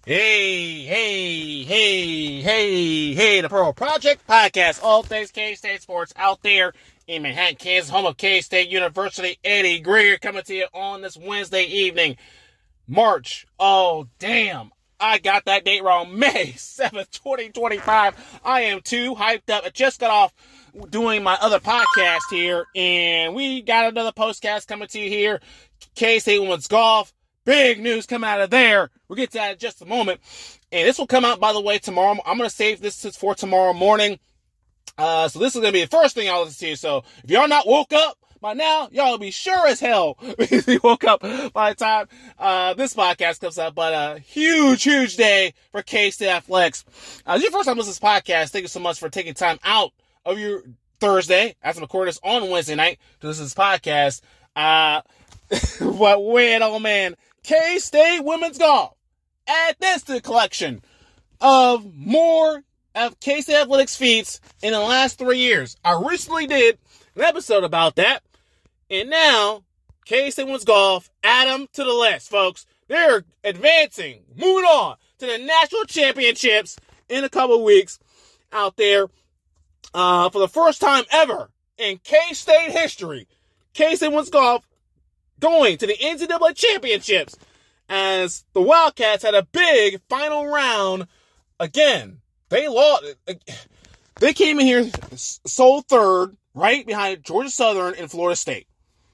Hey, the Pearl Project Podcast. All things K-State sports out there in Manhattan, Kansas, home of K-State University. Eddie Greer coming to you on this Wednesday evening, March. Oh, damn. I got that date wrong. May 7th, 2025. I am too hyped up. I just got off doing my other podcast here, and we got another postcast coming to you here. K-State Women's Golf. Big news coming out of there. We'll get to that in just a moment. And this will come out, by the way, tomorrow. I'm going to save this for tomorrow morning. So this is going to be the first thing I'll listen to. So if y'all not woke up by now, y'all will be sure as hell you woke up by the time this podcast comes out. But a huge day for K-State Athletics. This is your first time listening to this podcast. Thank you so much for taking time out of your Thursday, as I'm recording this on Wednesday night, to listen to this podcast. But wait, oh man, K-State Women's Golf add this to the collection of more of K-State Athletics feats in the last 3 years. I recently did an episode about that, and now K-State Women's Golf add them to the list, folks. They're advancing, moving on to the national championships in a couple of weeks out there. For the first time ever in K-State history, K-State Women's Golf going to the NCAA championships as the Wildcats had a big final round. Again, they lost. They came in here sole third, right behind Georgia Southern and Florida State.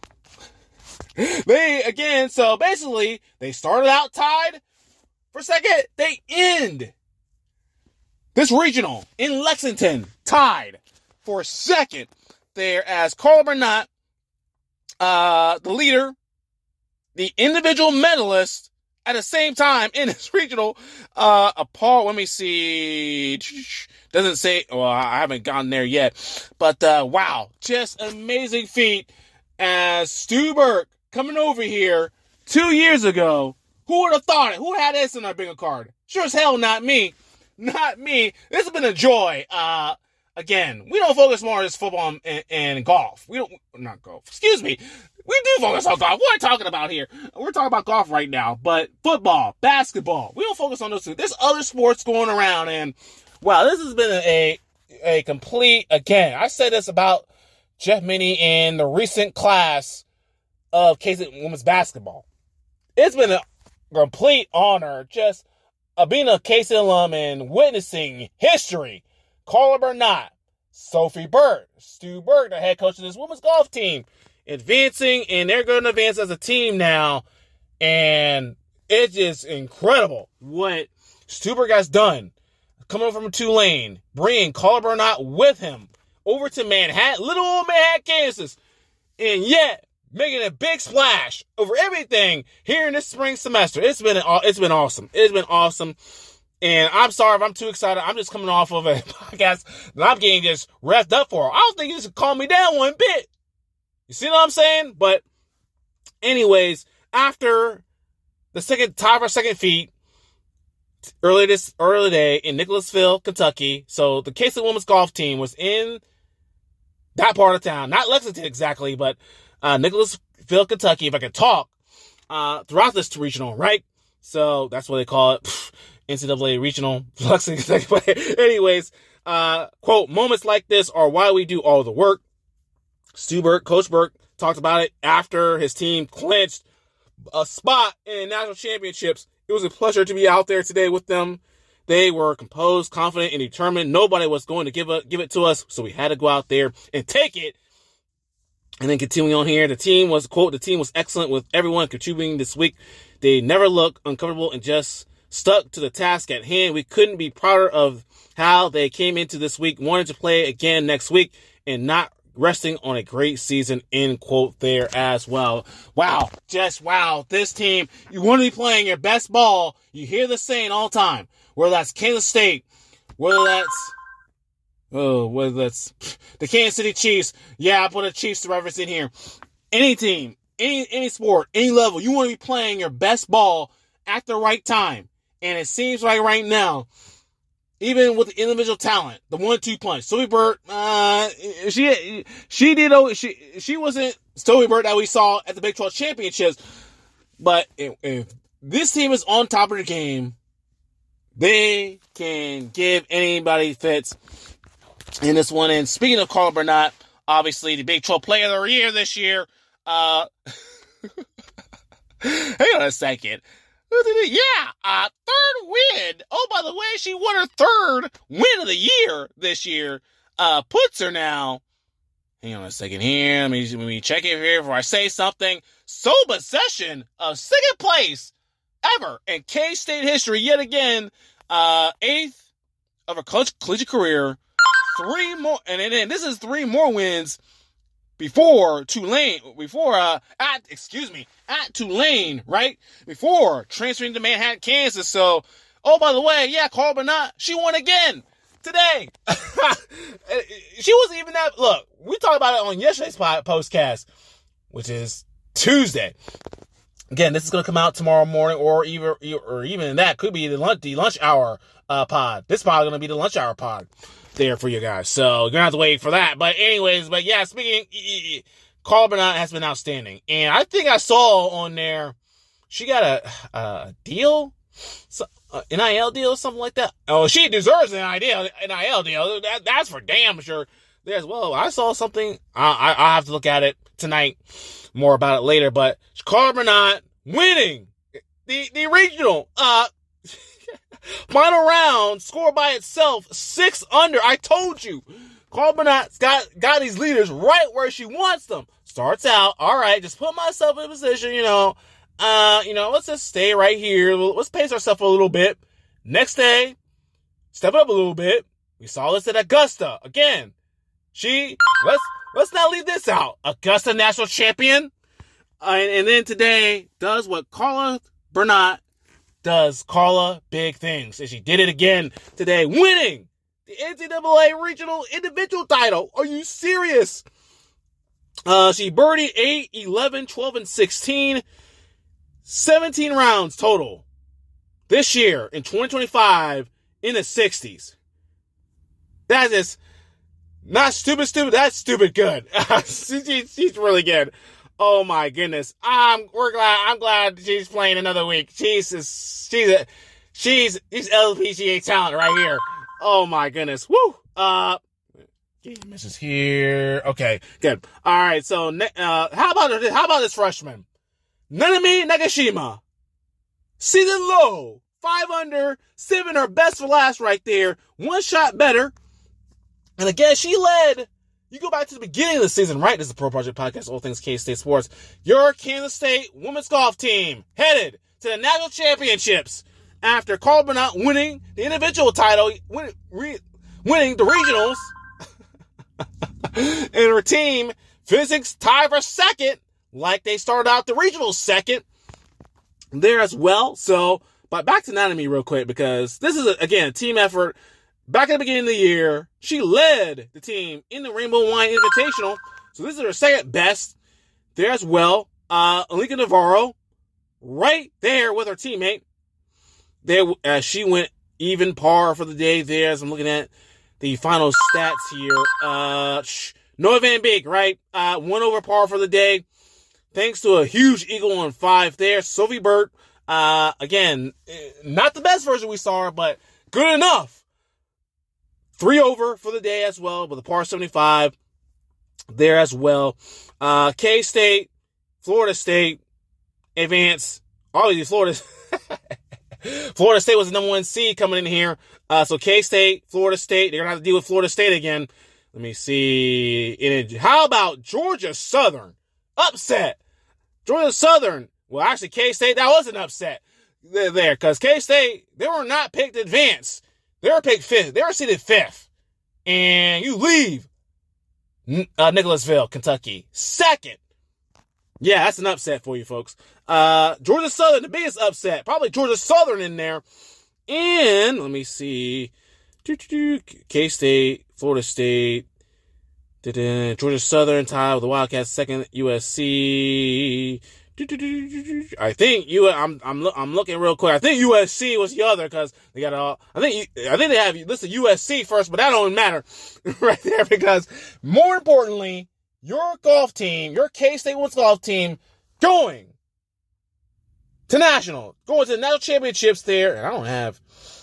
So basically, they started out tied for second. They end this regional in Lexington tied for second there as Carla Burnett, the leader, the individual medalist at the same time in this regional, let me see, doesn't say, well, I haven't gotten there yet, but, wow, just amazing feat as Stu Burke coming over here 2 years ago. Who would have thought it? Who had this in our bingo card? Sure as hell not me. Not me. This has been a joy. Again, we don't focus more on just football and golf. Not golf. Excuse me. We do focus on golf. What are we talking about here? We're talking about golf right now, but football, basketball, we don't focus on those two. There's other sports going around, and wow, this has been a complete, again, I said this about Jeff Minnie in the recent class of K-State women's basketball. It's been a complete honor just being a K-State alum and witnessing history. Carla Burnett, Sophie Burt, Stu Burke, the head coach of this women's golf team, advancing, and they're going to advance as a team now. And it's just incredible what Stu Burke has done. Coming from Tulane, bringing Carla Burnett with him over to Manhattan, little old Manhattan, Kansas, and yet making a big splash over everything here in this spring semester. It's been awesome. It's been awesome. And I'm sorry if I'm too excited. I'm just coming off of a podcast that I'm getting just revved up for. I don't think you should calm me down one bit. You see what I'm saying? But anyways, after the tie for second feat early today in Nicholasville, Kentucky. So the K-State women's golf team was in that part of town, not Lexington exactly, but Nicholasville, Kentucky. If I could talk throughout this regional, right? So that's what they call it. NCAA regional, Lexington. But anyways, quote, moments like this are why we do all the work. Stu Burke, Coach Burke, talked about it after his team clinched a spot in national championships. It was a pleasure to be out there today with them. They were composed, confident, and determined. Nobody was going to give it to us, so we had to go out there and take it. And then continuing on here, the team was excellent with everyone contributing this week. They never looked uncomfortable and just stuck to the task at hand. We couldn't be prouder of how they came into this week, wanted to play again next week, and not resting on a great season, end quote there as well. Wow. Just wow. This team, you want to be playing your best ball. You hear the saying all the time, whether that's Kansas State, whether that's the Kansas City Chiefs. Yeah, I put a Chiefs reference in here. Any team, any sport, any level, you want to be playing your best ball at the right time. And it seems like right now, even with the individual talent, the 1-2 punch, Sophie Burt, she wasn't Sophie Burt that we saw at the Big 12 championships. But if this team is on top of the game, They can give anybody fits in this one. And speaking of Carla Burnett, obviously the Big 12 Player of the Year this year. Hang on a second. Yeah, third win. Oh, by the way, she won her third win of the year this year. Puts her now. Hang on a second here. Let me check it here before I say something. Sole possession of second place ever in K-State history yet again. 8th of her collegiate career. 3 more, and then this is 3 more wins before Tulane, at Tulane, right? Before transferring to Manhattan, Kansas. So, oh, by the way, yeah, Carla Burnett, she won again today. She wasn't even that, look, we talked about it on yesterday's postcast, which is Tuesday. Again, this is going to come out tomorrow morning, or even that could be the lunch hour pod. This is probably going to be the lunch hour pod there for you guys. So you're going to have to wait for that. But anyways, yeah, speaking, Carla Burnett has been outstanding. And I think I saw on there, she got a deal, NIL deal or something like that. Oh, she deserves an NIL deal. That's for damn sure. There as well. I saw something. I'll have to look at it tonight. More about it later. But Carla Burnett winning the regional. Final round, score by itself, 6 under. I told you. Carla Burnett's got these leaders right where she wants them. Starts out, all right, just put myself in a position, let's just stay right here. Let's pace ourselves a little bit. Next day, step up a little bit. We saw this at Augusta. Again, let's not leave this out. Augusta national champion. And then today does what Carla Burnett does. Carla big things. And she did it again today, winning the NCAA regional individual title. Are you serious? She birdied 8, 11, 12, and 16. 17 rounds total this year in 2025 in the 60s. That is not stupid. That's stupid good. She's really good. Oh my goodness. I'm glad she's playing another week. She's LPGA talent right here. Oh my goodness. Woo. Misses here. Okay, good. All right. So, how about this freshman? Nanami Nagashima. Season low. 5 under. 7 her best for last right there. 1 shot better. And again, she led. You go back to the beginning of the season, right? This is the Pro Project Podcast, all things K-State sports. Your Kansas State women's golf team headed to the national championships after Carla Burnett winning the individual title, winning the regionals. And her team, Physics, tied for second, like they started out the regional second there as well. So, but back to Nanami real quick, because this is, again, a team effort. Back at the beginning of the year, she led the team in the Rainbow Wine Invitational. So this is her second best there as well. Alika Navarro, right there with her teammate. There, she went even par for the day there, as I'm looking at the final stats here. Noah Van Beek, right? 1 over par for the day. Thanks to a huge eagle on 5 there. Sophie Burt, again, not the best version we saw, but good enough. 3 over for the day as well, with a par 75 there as well. K-State, Florida State, advance. Obviously, Florida State was the number 1 seed coming in here. So K-State, Florida State, they're going to have to deal with Florida State again. Let me see. How about Georgia Southern? Upset. Georgia Southern. Well, actually, K-State, that was an upset there, because K-State, they were not picked to advance. They were picked 5th. They were seated 5th. And you leave Nicholasville, Kentucky, 2nd. Yeah, that's an upset for you folks. Georgia Southern, the biggest upset. Probably Georgia Southern in there. And, let me see. K-State, Florida State. Georgia Southern tied with the Wildcats, 2nd. USC. I think I'm looking real quick. I think USC was the other, because they got all. I think they have listed USC first, but that don't matter right there, because more importantly, your golf team, your K-State women's golf team, going to the national championships there. And I don't have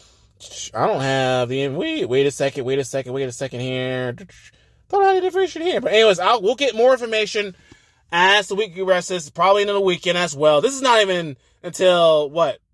I don't have the wait a second here. Thought I had the information here. But anyways, we'll get more information as the week progresses, probably into the weekend as well. This is not even until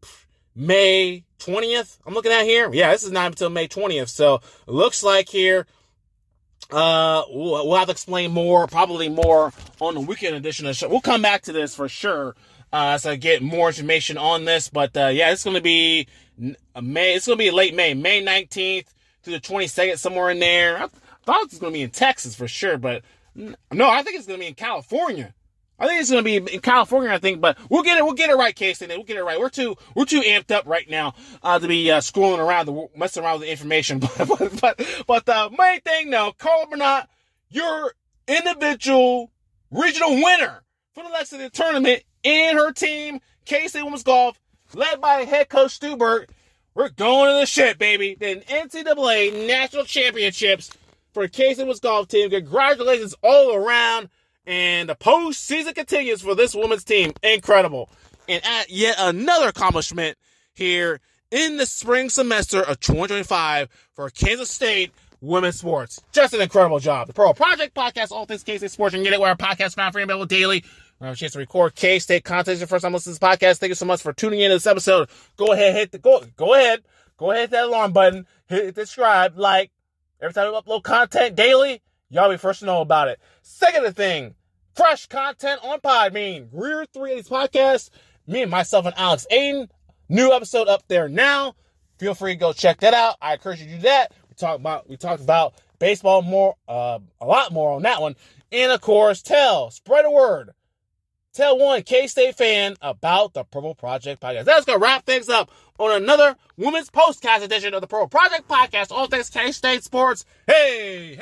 May 20th. I'm looking at here. Yeah, this is not until May 20th. So it looks like here we'll have to explain more, probably more on the weekend edition of the show. We'll come back to this for sure as I get more information on this. But yeah, it's going to be May. It's going to be late May 19th to the 22nd, somewhere in there. I thought it was going to be in Texas for sure, but no, I think it's going to be in California. I think it's going to be in California, I think, but we'll get it right, Casey. We'll get it right. We're too amped up right now to be scrolling around, messing around with the information. But the main thing now, Carla Bernat, your individual regional winner for the Lexington tournament and her team, K-State Women's Golf, led by head coach Stu Burke. We're going to the shit, baby. The NCAA National Championships for K-State Women's Golf team. Congratulations all around. And the postseason continues for this women's team. Incredible. And at yet another accomplishment here in the spring semester of 2025 for Kansas State women's sports. Just an incredible job. The Pro Project Podcast, all things K-State sports. You can get it where our podcast found free and available daily. We have a chance to record K-State content. Your first time listening to this podcast. Thank you so much for tuning in to this episode. Go ahead, hit that alarm button. Hit subscribe, like. Every time we upload content daily, y'all be first to know about it. Second thing, fresh content on Podbean. Greer 380's podcast. Me and myself and Alex Aiden. New episode up there now. Feel free to go check that out. I encourage you to do that. We talked about baseball more, a lot more on that one. And of course, spread a word. Tell one K-State fan about the Purple Project Podcast. That's going to wrap things up on another Women's Postcast edition of the Purple Project Podcast. All things K-State sports. Hey.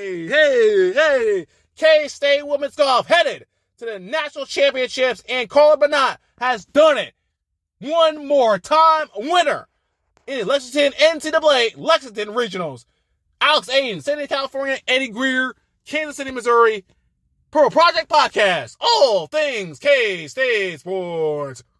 K-State Women's Golf headed to the National Championships, and Carla Bernat has done it. One more time winner in Lexington NCAA Lexington Regionals. Alex Aiden, San Diego, California, Eddie Greer, Kansas City, Missouri. Purple Project Podcast. All things K-State sports.